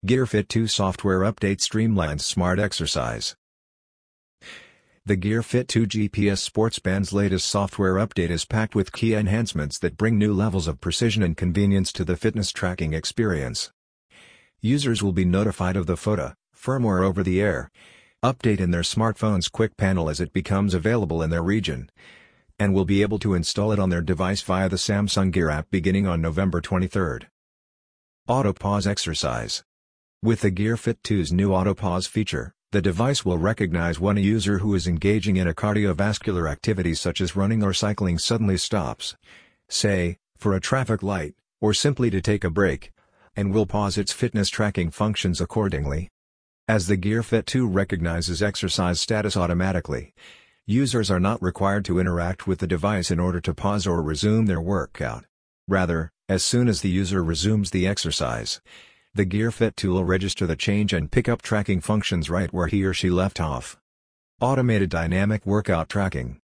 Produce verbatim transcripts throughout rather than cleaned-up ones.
GearFit two software update streamlines smart exercise. The GearFit two G P S Sportsband's latest software update is packed with key enhancements that bring new levels of precision and convenience to the fitness tracking experience. Users will be notified of the F O D A firmware over-the-air update in their smartphone's quick panel as it becomes available in their region, and will be able to install it on their device via the Samsung Gear app beginning on November twenty-third. Auto Pause Exercise. With the GearFit two's new Auto Pause feature, the device will recognize when a user who is engaging in a cardiovascular activity such as running or cycling suddenly stops, say, for a traffic light, or simply to take a break, and will pause its fitness tracking functions accordingly. As the GearFit two recognizes exercise status automatically, users are not required to interact with the device in order to pause or resume their workout. Rather, as soon as the user resumes the exercise, the GearFit two will register the change and pick up tracking functions right where he or she left off. Automated Dynamic Workout Tracking.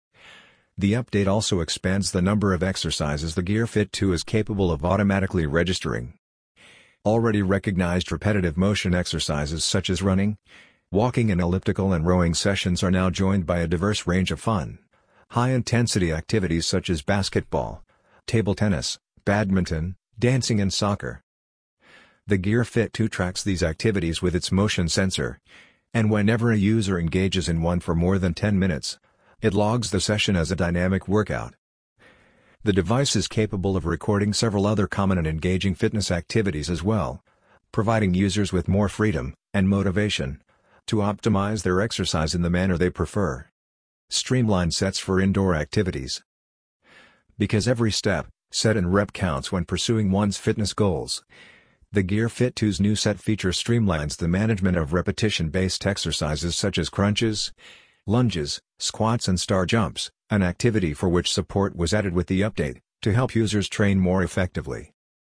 The update also expands the number of exercises the GearFit two is capable of automatically registering. Already recognized repetitive motion exercises such as running, walking and elliptical and rowing sessions are now joined by a diverse range of fun, high-intensity activities such as basketball, table tennis, badminton, dancing and soccer. The GearFit two tracks these activities with its motion sensor, and whenever a user engages in one for more than ten minutes, it logs the session as a dynamic workout. The device is capable of recording several other common and engaging fitness activities as well, providing users with more freedom and motivation to optimize their exercise in the manner they prefer. Streamlined sets for indoor activities. Because every step, set and rep counts when pursuing one's fitness goals, the GearFit two's new set feature streamlines the management of repetition-based exercises such as crunches, lunges, squats and star jumps, an activity for which support was added with the update, to help users train more effectively.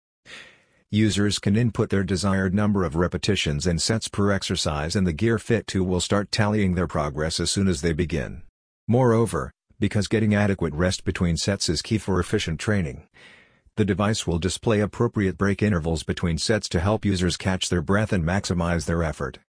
Users can input their desired number of repetitions and sets per exercise and the GearFit two will start tallying their progress as soon as they begin. Moreover, because getting adequate rest between sets is key for efficient training, the device will display appropriate break intervals between sets to help users catch their breath and maximize their effort.